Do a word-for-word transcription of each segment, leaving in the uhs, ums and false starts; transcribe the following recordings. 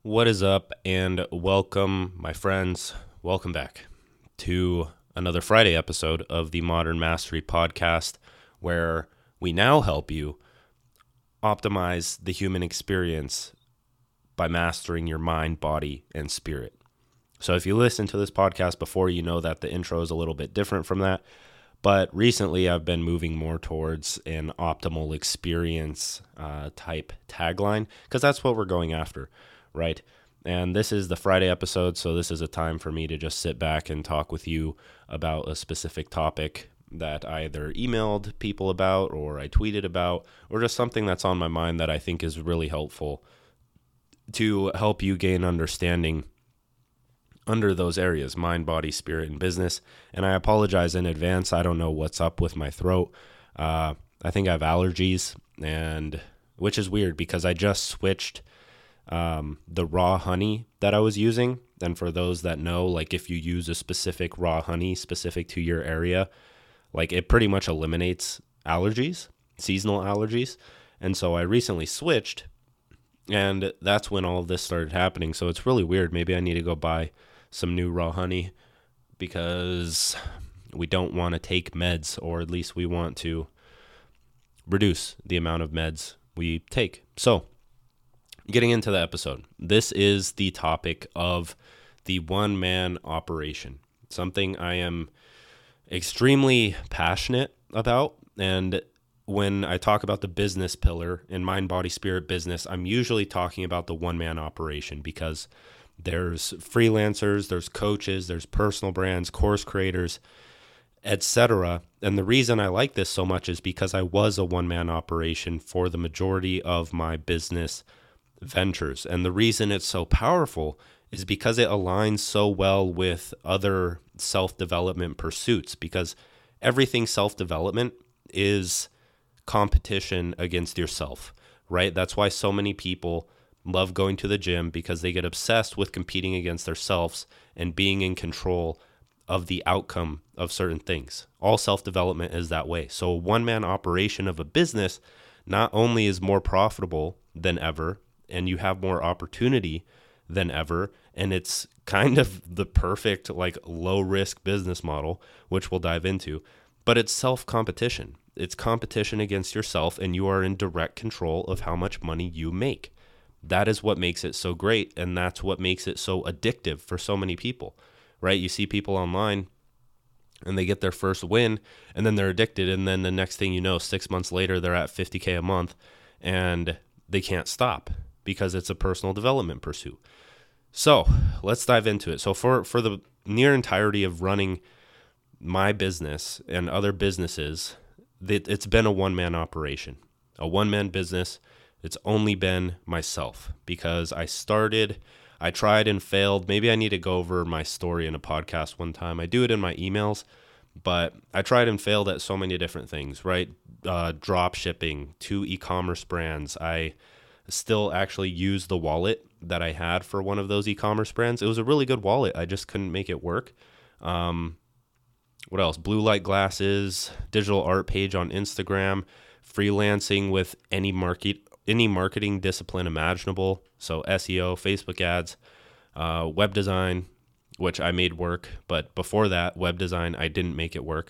What is up, and welcome, my friends. Welcome back to another Friday episode of the Modern Mastery Podcast, where we now help you optimize the human experience by mastering your mind, body, and spirit. So if you listen to this podcast before, you know that the intro is a little bit different from that. But recently, I've been moving more towards an optimal experience uh, type tagline, because that's what we're going after. Right. And this is the Friday episode, so this is a time for me to just sit back and talk with you about a specific topic that I either emailed people about or I tweeted about, or just something that's on my mind that I think is really helpful to help you gain understanding under those areas: mind, body, spirit, and business. And I apologize in advance. I don't know what's up with my throat. Uh, I think I have allergies, and which is weird because I just switched Um, the raw honey that I was using. And for those that know, like if you use a specific raw honey specific to your area, like it pretty much eliminates allergies, seasonal allergies. And so I recently switched, and that's when all of this started happening. So it's really weird. Maybe I need to go buy some new raw honey because we don't want to take meds, or at least we want to reduce the amount of meds we take. So getting into the episode, this is the topic of the one-man operation, something I am extremely passionate about. And when I talk about the business pillar in mind, body, spirit, business, I'm usually talking about the one-man operation because there's freelancers, there's coaches, there's personal brands, course creators, et cetera. And the reason I like this so much is because I was a one-man operation for the majority of my business ventures. And the reason it's so powerful is because it aligns so well with other self-development pursuits, because everything self-development is competition against yourself, right? That's why so many people love going to the gym, because they get obsessed with competing against themselves and being in control of the outcome of certain things. All self-development is that way. So a one-man operation of a business not only is more profitable than ever, and you have more opportunity than ever, and it's kind of the perfect like low risk business model, which we'll dive into, but it's self-competition. It's competition against yourself, and you are in direct control of how much money you make. That is what makes it so great, and that's what makes it so addictive for so many people, right? You see people online and they get their first win and then they're addicted, and then the next thing you know, six months later, they're at fifty K a month and they can't stop, because it's a personal development pursuit. So let's dive into it. So for, for the near entirety of running my business and other businesses, it's been a one-man operation, a one-man business. It's only been myself, because I started, I tried and failed. Maybe I need to go over my story in a podcast one time. I do it in my emails, but I tried and failed at so many different things, right? Uh, drop shipping, two e-commerce brands. I still actually use the wallet that I had for one of those e-commerce brands. It was a really good wallet. I just couldn't make it work. Um, what else? Blue light glasses, digital art page on Instagram, freelancing with any market, any marketing discipline imaginable. So S E O, Facebook ads, uh, web design, which I made work. But before that, web design, I didn't make it work.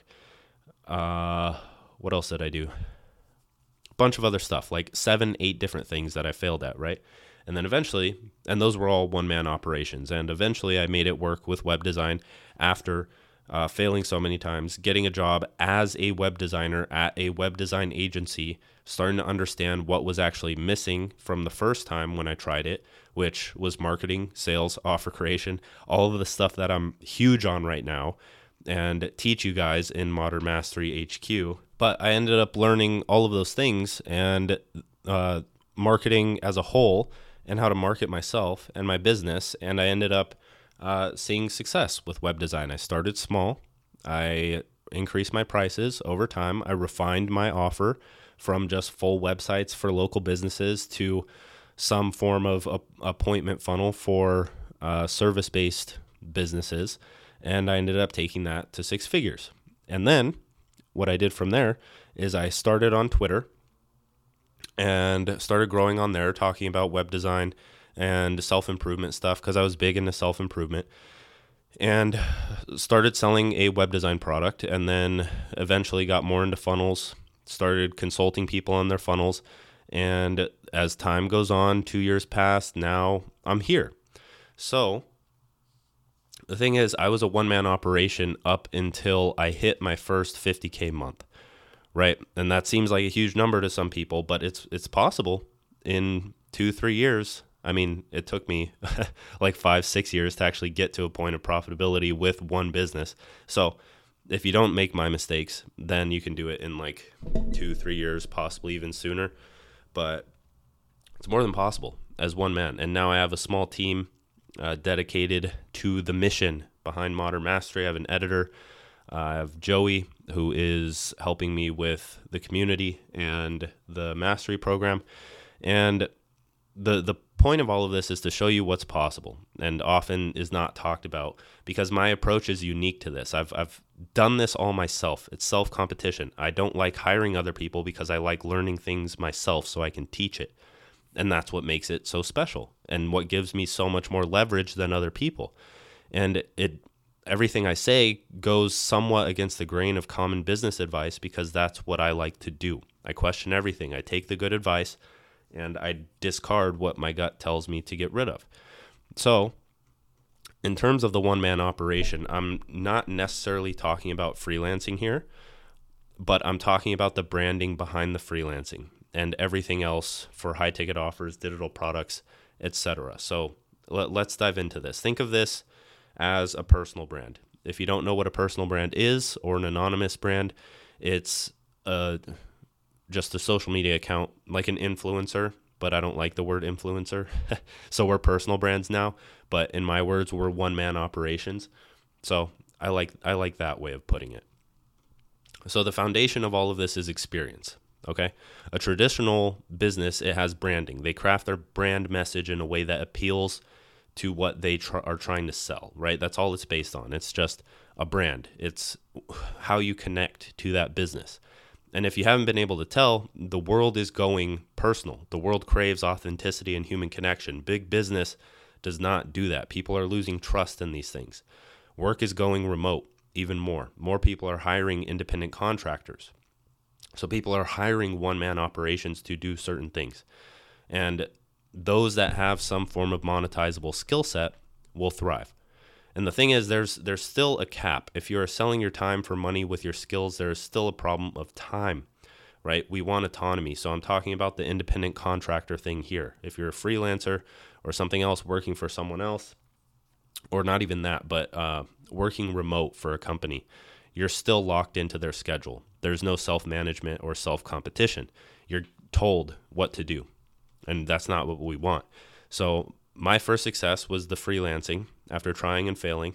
Uh, what else did I do? Bunch of other stuff, like seven, eight different things that I failed at, right? And then eventually, and those were all one-man operations, and eventually I made it work with web design after uh, failing so many times, getting a job as a web designer at a web design agency, starting to understand what was actually missing from the first time when I tried it, which was marketing, sales, offer creation, all of the stuff that I'm huge on right now and teach you guys in Modern Mastery H Q. But I ended up learning all of those things, and uh, marketing as a whole, and how to market myself and my business. And I ended up uh, seeing success with web design. I started small. I increased my prices over time. I refined my offer from just full websites for local businesses to some form of a- appointment funnel for uh, service-based businesses. And I ended up taking that to six figures. And then what I did from there is I started on Twitter and started growing on there, talking about web design and self-improvement stuff because I was big into self-improvement, and started selling a web design product, and then eventually got more into funnels, started consulting people on their funnels. And as time goes on, two years passed, now I'm here. So the thing is, I was a one-man operation up until I hit my first fifty K month, right? And that seems like a huge number to some people, but it's it's possible in two, three years. I mean, it took me like five, six years to actually get to a point of profitability with one business. So if you don't make my mistakes, then you can do it in like two, three years, possibly even sooner. But it's more than possible as one man. And now I have a small team uh, dedicated to the mission behind Modern Mastery. I have an editor. Uh, I have Joey, who is helping me with the community and the mastery program. And the the point of all of this is to show you what's possible, and often is not talked about because my approach is unique to this. I've I've done this all myself. It's self-competition. I don't like hiring other people because I like learning things myself so I can teach it. And that's what makes it so special and what gives me so much more leverage than other people. And it everything I say goes somewhat against the grain of common business advice because that's what I like to do. I question everything. I take the good advice and I discard what my gut tells me to get rid of. So in terms of the one-man operation, I'm not necessarily talking about freelancing here, but I'm talking about the branding behind the freelancing and everything else for high-ticket offers, digital products, et cetera. So let, let's dive into this. Think of this as a personal brand. If you don't know what a personal brand is or an anonymous brand, it's a just a social media account, like an influencer, but I don't like the word influencer. So we're personal brands now, but in my words, we're one-man operations. So I like I like that way of putting it. So the foundation of all of this is experience, okay? A traditional business, it has branding. They craft their brand message in a way that appeals to what they tr- are trying to sell, right? That's all it's based on. It's just a brand. It's how you connect to that business. And if you haven't been able to tell, the world is going personal. The world craves authenticity and human connection. Big business does not do that. People are losing trust in these things. Work is going remote even more. More people are hiring independent contractors. So people are hiring one-man operations to do certain things. And those that have some form of monetizable skill set will thrive. And the thing is, there's there's still a cap. If you're selling your time for money with your skills, there's still a problem of time, right? We want autonomy. So I'm talking about the independent contractor thing here. If you're a freelancer or something else working for someone else, or not even that, but uh, working remote for a company, you're still locked into their schedule. There's no self-management or self-competition. You're told what to do, and that's not what we want. So my first success was the freelancing after trying and failing.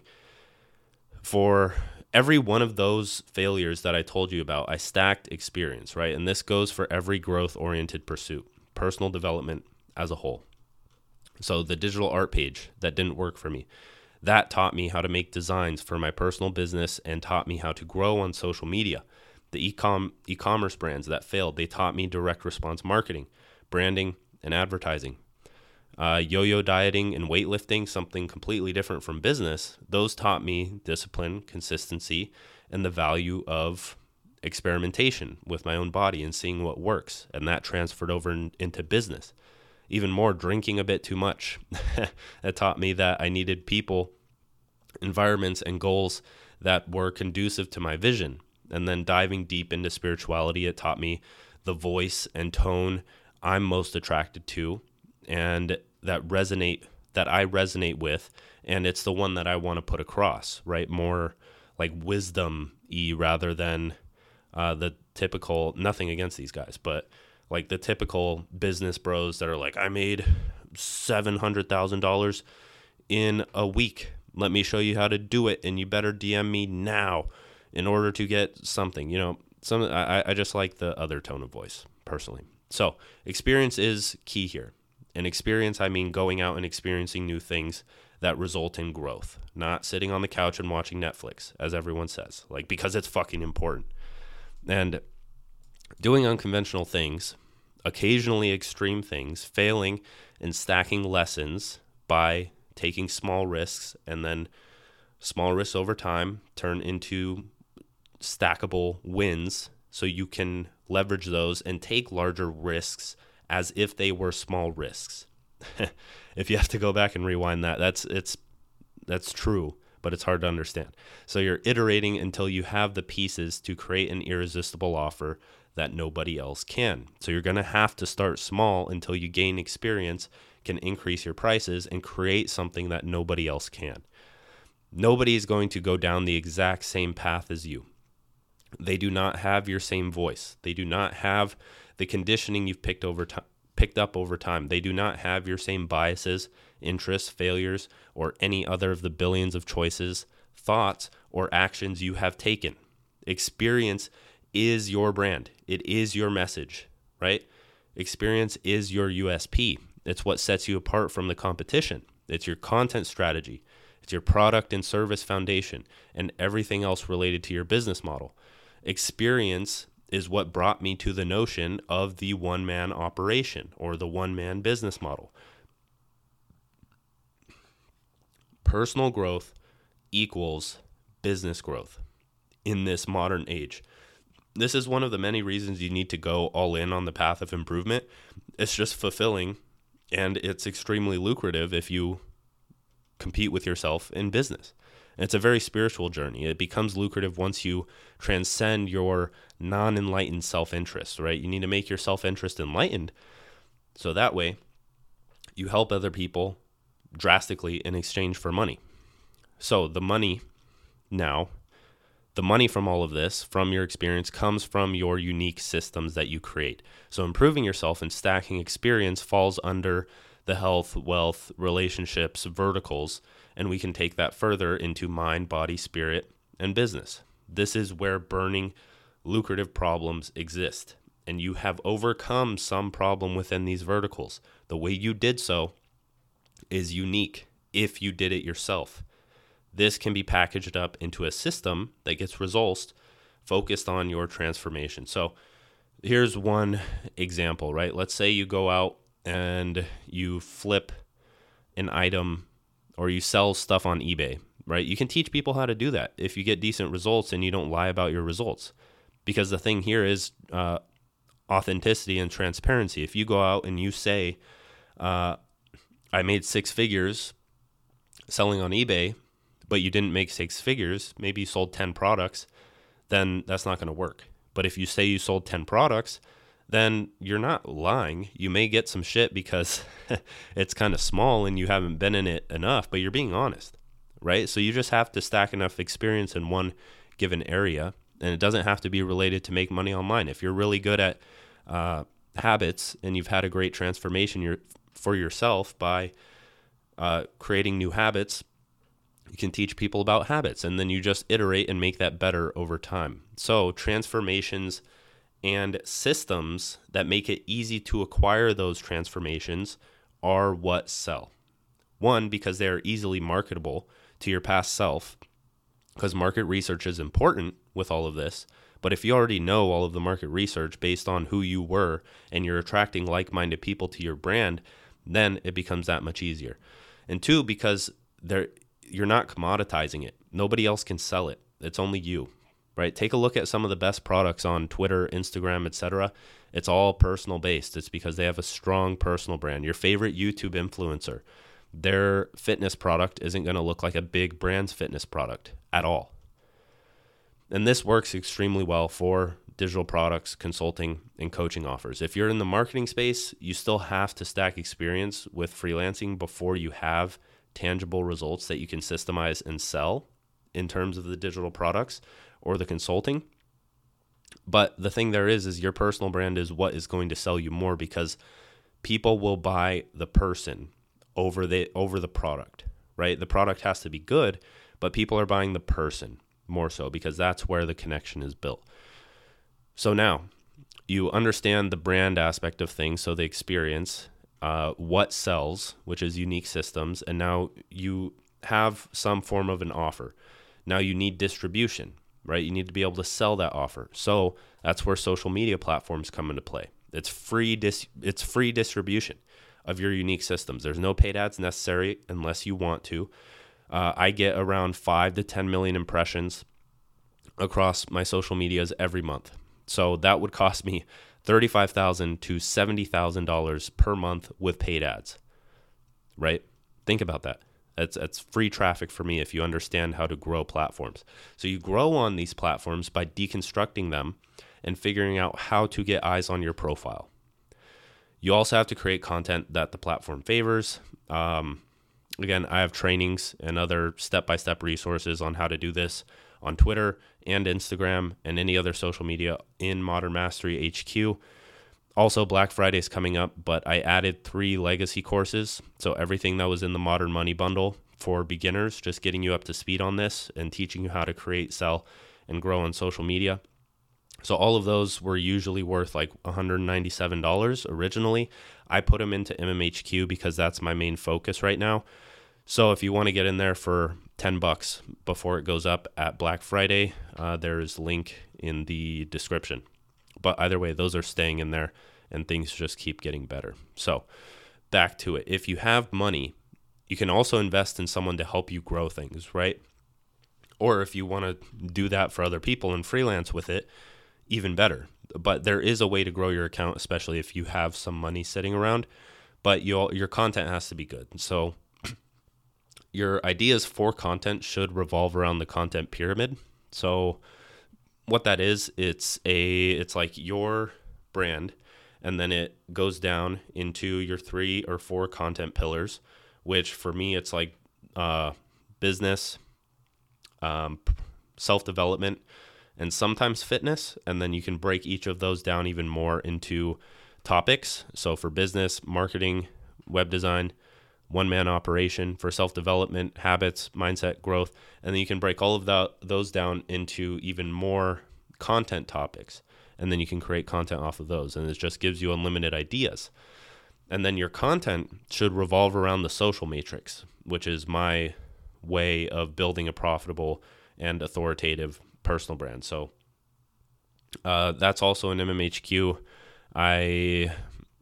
For every one of those failures that I told you about, I stacked experience, right? And this goes for every growth-oriented pursuit, personal development as a whole. So the digital art page that didn't work for me, that taught me how to make designs for my personal business and taught me how to grow on social media. The e-com, e-commerce brands that failed, they taught me direct response marketing, branding, and advertising. Uh, yo-yo dieting and weightlifting, something completely different from business, those taught me discipline, consistency, and the value of experimentation with my own body and seeing what works. And that transferred over in, into business. Even more, drinking a bit too much. That taught me that I needed people, environments, and goals that were conducive to my vision. And then diving deep into spirituality, it taught me the voice and tone I'm most attracted to, and that resonate that I resonate with, and it's the one that I want to put across, right? More like wisdom-y rather than uh, the typical, nothing against these guys, but like the typical business bros that are like, I made seven hundred thousand dollars in a week. Let me show you how to do it, and you better D M me now in order to get something. You know, some I, I just like the other tone of voice, personally. So experience is key here. And experience, I mean going out and experiencing new things that result in growth, not sitting on the couch and watching Netflix, as everyone says, like, because it's fucking important. And doing unconventional things occasionally extreme things, failing and stacking lessons by taking small risks, and then small risks over time turn into stackable wins, so you can leverage those and take larger risks as if they were small risks. If you have to go back and rewind that, that's it's that's true, but it's hard to understand. So you're iterating until you have the pieces to create an irresistible offer that nobody else can. So you're going to have to start small until you gain experience, can increase your prices, and create something that nobody else can. Nobody is going to go down the exact same path as you. They do not have your same voice. They do not have the conditioning you've picked over time, picked up over time. They do not have your same biases, interests, failures, or any other of the billions of choices, thoughts, or actions you have taken. Experience is your brand. It is your message, right? Experience is your U S P. It's what sets you apart from the competition. It's your content strategy. It's your product and service foundation, and everything else related to your business model. Experience is what brought me to the notion of the one-man operation or the one-man business model. Personal growth equals business growth in this modern age. This is one of the many reasons you need to go all in on the path of improvement. It's just fulfilling, and it's extremely lucrative if you compete with yourself in business. And it's a very spiritual journey. It becomes lucrative once you transcend your non-enlightened self-interest, right? You need to make your self-interest enlightened, so that way you help other people drastically in exchange for money. So the money now, the money from all of this, from your experience, comes from your unique systems that you create. So improving yourself and stacking experience falls under the health, wealth, relationships, verticals, and we can take that further into mind, body, spirit, and business. This is where burning lucrative problems exist, and you have overcome some problem within these verticals. The way you did so is unique if you did it yourself. This can be packaged up into a system that gets results focused on your transformation. So here's one example, right? Let's say you go out and you flip an item or you sell stuff on eBay, right? You can teach people how to do that if you get decent results and you don't lie about your results. Because the thing here is uh, authenticity and transparency. If you go out and you say, uh, I made six figures selling on eBay, but you didn't make six figures, maybe you sold ten products, then that's not going to work. But if you say you sold ten products, then you're not lying. You may get some shit because it's kind of small and you haven't been in it enough, but you're being honest, right? So you just have to stack enough experience in one given area, and it doesn't have to be related to make money online. If you're really good at uh, habits and you've had a great transformation your, for yourself by uh, creating new habits, you can teach people about habits, and then you just iterate and make that better over time. So transformations and systems that make it easy to acquire those transformations are what sell. One, because they are easily marketable to your past self, because market research is important with all of this. But if you already know all of the market research based on who you were and you're attracting like-minded people to your brand, then it becomes that much easier. And two, because they're, you're not commoditizing it. Nobody else can sell it. It's only you. Right? Take a look at some of the best products on Twitter, Instagram, et cetera. It's all personal based. It's because they have a strong personal brand. Your favorite YouTube influencer, their fitness product isn't going to look like a big brand's fitness product at all. And this works extremely well for digital products, consulting, and coaching offers. If you're in the marketing space, you still have to stack experience with freelancing before you have tangible results that you can systemize and sell in terms of the digital products or the consulting. But the thing there is, is your personal brand is what is going to sell you more, because people will buy the person over the over the product, right? The product has to be good, but people are buying the person more so because that's where the connection is built. So now you understand the brand aspect of things, so the experience, uh, what sells, which is unique systems, and now you have some form of an offer. Now you need distribution, right? You need to be able to sell that offer. So that's where social media platforms come into play. It's free dis- it's free distribution of your unique systems. There's no paid ads necessary unless you want to. Uh, I get around five to ten million impressions across my social medias every month. So that would cost me thirty-five thousand dollars to seventy thousand dollars per month with paid ads, right? Think about that. That's, that's free traffic for me if you understand how to grow platforms. So you grow on these platforms by deconstructing them and figuring out how to get eyes on your profile. You also have to create content that the platform favors. Um, again, I have trainings and other step-by-step resources on how to do this on Twitter and Instagram and any other social media in Modern Mastery H Q. Also, Black Friday is coming up, but I added three legacy courses. So everything that was in the Modern Money Bundle for beginners, just getting you up to speed on this and teaching you how to create, sell, and grow on social media. So all of those were usually worth like one hundred ninety-seven dollars originally. I put them into M M H Q because that's my main focus right now. So if you want to get in there for ten bucks before it goes up at Black Friday, uh, there's a link in the description. But either way, those are staying in there and things just keep getting better. So back to it. If you have money, you can also invest in someone to help you grow things, right? Or if you want to do that for other people and freelance with it, even better. But there is a way to grow your account, especially if you have some money sitting around, but your your content has to be good. So your ideas for content should revolve around the content pyramid. So what that is, it's a it's like your brand, and then it goes down into your three or four content pillars, which for me it's like uh, business, um, self-development, and sometimes fitness. And then you can break each of those down even more into topics. So for business, marketing, web design, one-man operation. For self-development, habits, mindset, growth. And then you can break all of the, those down into even more content topics. And then you can create content off of those. And it just gives you unlimited ideas. And then your content should revolve around the social matrix, which is my way of building a profitable and authoritative personal brand. So uh, that's also an M M H Q. I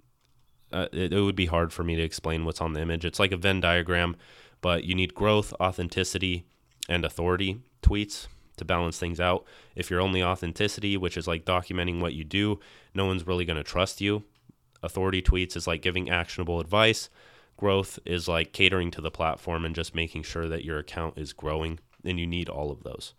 uh, it, it would be hard for me to explain what's on the image. It's like a Venn diagram, but you need growth, authenticity, and authority tweets to balance things out. If you're only authenticity, which is like documenting what you do, no one's really going to trust you. Authority tweets is like giving actionable advice. Growth is like catering to the platform and just making sure that your account is growing, and you need all of those.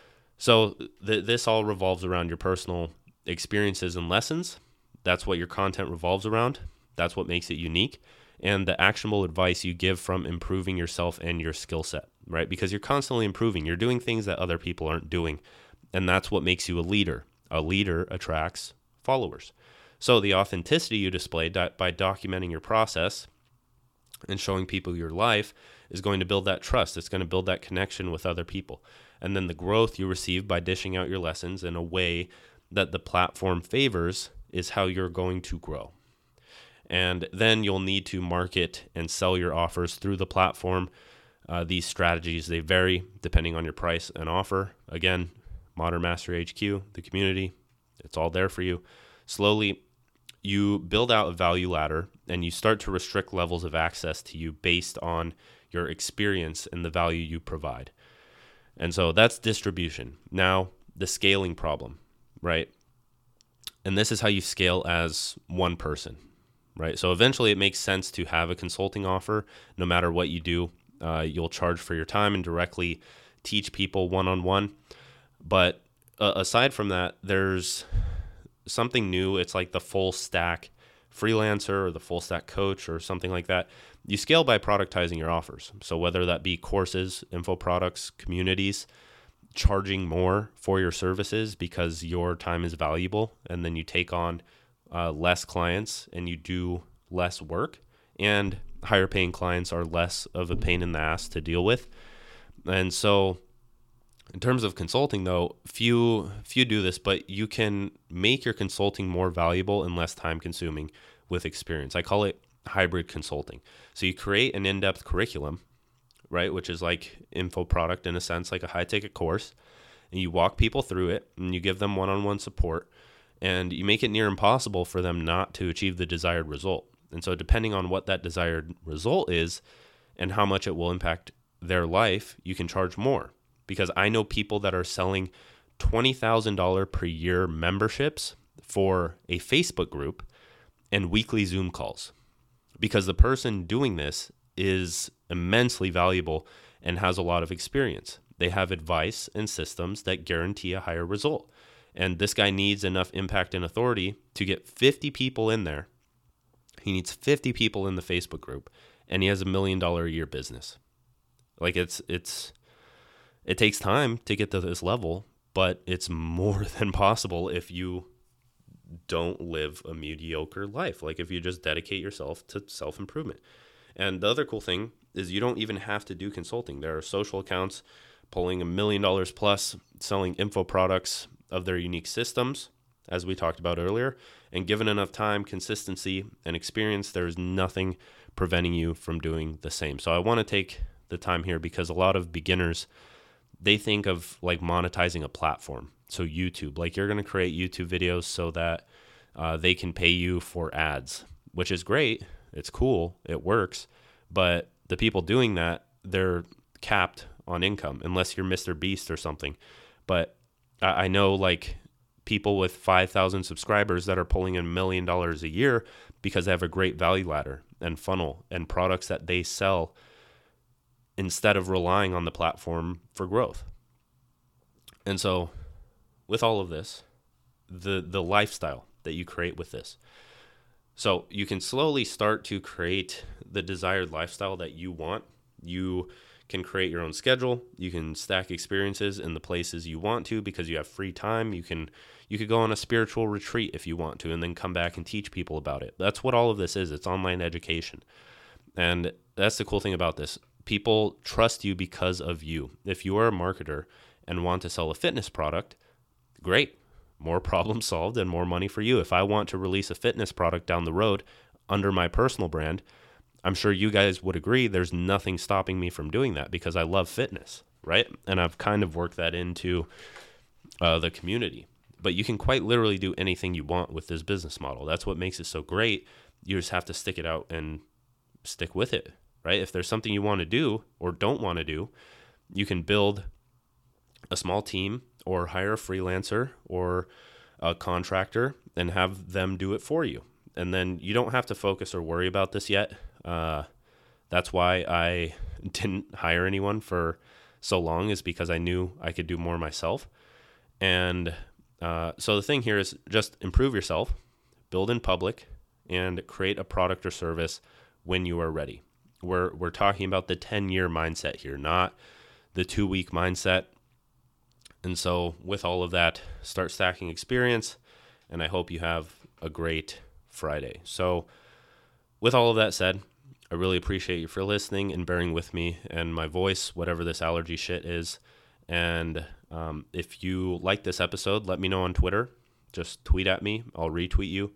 So th- this all revolves around your personal experiences and lessons. That's what your content revolves around. That's what makes it unique. And the actionable advice you give from improving yourself and your skill set, right? Because you're constantly improving. You're doing things that other people aren't doing. And that's what makes you a leader. A leader attracts followers. So the authenticity you display di- by documenting your process and showing people your life is going to build that trust. It's going to build that connection with other people. And then the growth you receive by dishing out your lessons in a way that the platform favors is how you're going to grow. And then you'll need to market and sell your offers through the platform. Uh, these strategies, they vary depending on your price and offer. Again, Modern Mastery H Q, the community, it's all there for you. Slowly, you build out a value ladder and you start to restrict levels of access to you based on your experience and the value you provide. And so that's distribution. Now, the scaling problem, right? And this is how you scale as one person, right? So eventually it makes sense to have a consulting offer. No matter what you do, uh, you'll charge for your time and directly teach people one-on-one. But uh, aside from that, there's something new. It's like the full stack freelancer or the full stack coach or something like that. You scale by productizing your offers. So whether that be courses, info products, communities, charging more for your services because your time is valuable, and then you take on uh, less clients and you do less work, and higher paying clients are less of a pain in the ass to deal with. And so in terms of consulting, though, few few do this, but you can make your consulting more valuable and less time consuming with experience. I call it hybrid consulting. So you create an in-depth curriculum, right, which is like info product in a sense, like a high ticket course, and you walk people through it and you give them one-on-one support, and you make it near impossible for them not to achieve the desired result. And so depending on what that desired result is and how much it will impact their life, you can charge more. Because I know people that are selling twenty thousand dollars per year memberships for a Facebook group and weekly Zoom calls, because the person doing this is immensely valuable and has a lot of experience. They have advice and systems that guarantee a higher result. And this guy needs enough impact and authority to get fifty people in there. He needs fifty people in the Facebook group, and he has a million dollar a year business. Like it's, it's, it takes time to get to this level, but it's more than possible if you don't live a mediocre life. Like if you just dedicate yourself to self-improvement. And the other cool thing is you don't even have to do consulting. There are social accounts pulling a million dollars plus, selling info products of their unique systems, as we talked about earlier. And given enough time, consistency, and experience, there's nothing preventing you from doing the same. So I want to take the time here because a lot of beginners, they think of like monetizing a platform. So YouTube, like you're going to create YouTube videos so that uh, they can pay you for ads, which is great. It's cool. It works. But the people doing that, they're capped on income unless you're Mister Beast or something. But I, I know like people with five thousand subscribers that are pulling in a million dollars a year because they have a great value ladder and funnel and products that they sell instead of relying on the platform for growth. And so with all of this, the the lifestyle that you create with this. So you can slowly start to create the desired lifestyle that you want. You can create your own schedule. You can stack experiences in the places you want to because you have free time. You can you could go on a spiritual retreat if you want to and then come back and teach people about it. That's what all of this is. It's online education. And that's the cool thing about this. People trust you because of you. If you are a marketer and want to sell a fitness product, great. More problem solved and more money for you. If I want to release a fitness product down the road under my personal brand, I'm sure you guys would agree there's nothing stopping me from doing that because I love fitness, right? And I've kind of worked that into uh, the community. But you can quite literally do anything you want with this business model. That's what makes it so great. You just have to stick it out and stick with it, right? If there's something you want to do or don't want to do, you can build a small team or hire a freelancer or a contractor and have them do it for you. And then you don't have to focus or worry about this yet. Uh, that's why I didn't hire anyone for so long, is because I knew I could do more myself. And uh, so the thing here is just improve yourself, build in public, and create a product or service when you are ready. We're we're talking about the ten-year mindset here, not the two-week mindset. And so with all of that, start stacking experience, and I hope you have a great Friday. So with all of that said, I really appreciate you for listening and bearing with me and my voice, whatever this allergy shit is. And um, if you like this episode, let me know on Twitter. Just tweet at me. I'll retweet you.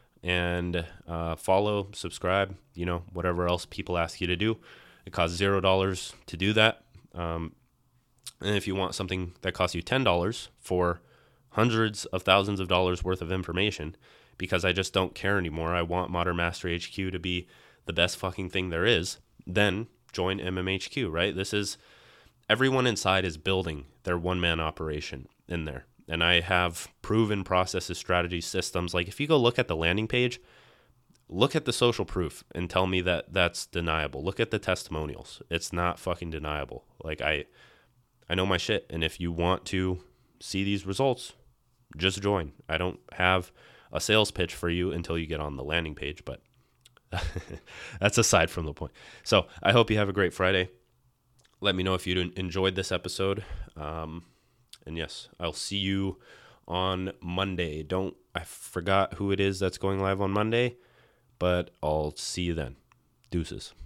And uh, follow, subscribe, you know, whatever else people ask you to do. It costs zero dollars to do that. Um, and if you want something that costs you ten dollars for hundreds of thousands of dollars worth of information, because I just don't care anymore, I want Modern Mastery H Q to be the best fucking thing there is, then join M M H Q, right? This is, everyone inside is building their one-man operation in there. And I have proven processes, strategies, systems. Like if you go look at the landing page, look at the social proof and tell me that that's deniable. Look at the testimonials. It's not fucking deniable. Like I, I know my shit. And if you want to see these results, just join. I don't have a sales pitch for you until you get on the landing page, but that's aside from the point. So I hope you have a great Friday. Let me know if you enjoyed this episode. Um, And yes, I'll see you on Monday. Don't, I forgot who it is that's going live on Monday, but I'll see you then. Deuces.